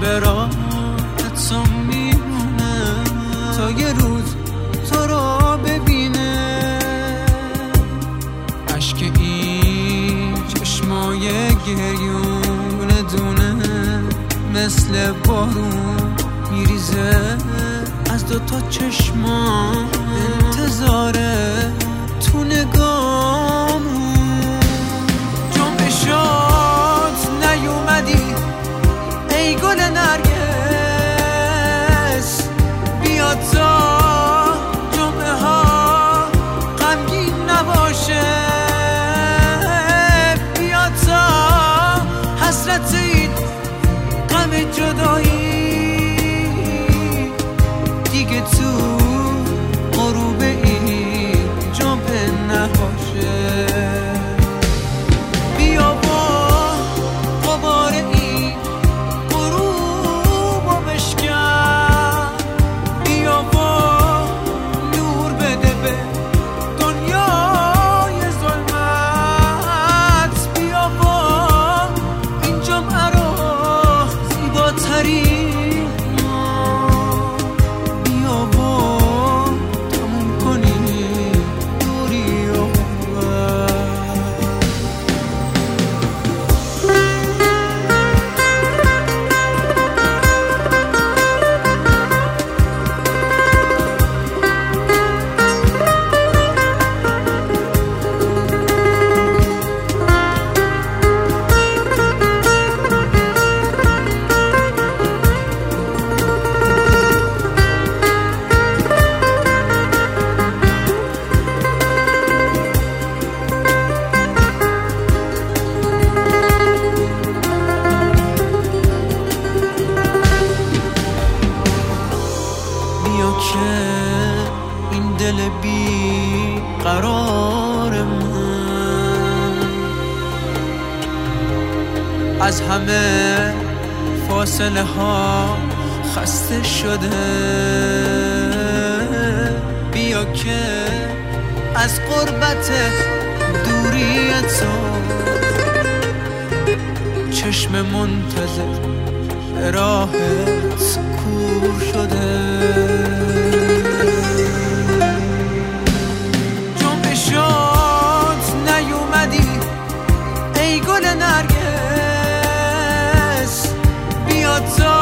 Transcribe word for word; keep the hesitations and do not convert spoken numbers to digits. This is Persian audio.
به راحت میمونه تا یه روز تو رو ببینه. عشق این چشمای گریون دونه مثل بارون میریزه از دوتا چشمان. انتظاره تو نگامون جنبشات نیومدی ای گل نرگس. بیا تا جمعه ها غمگین نباشه. بیا تا حسرت این غم جدایی دیگه تو غروب این جمعه نباشه. بیا با غبار این غروب و بشکن. بیا با نور بده به دنیای ظلمت. بیا با این جمعه رو زیباتری که این دل بی قرار من از همه فاصله ها خسته شده. بیا که از قربت دوری تو چشم منتظر راحت کور شده. جنبشات نیومدی ای گل نرگس. بیا تا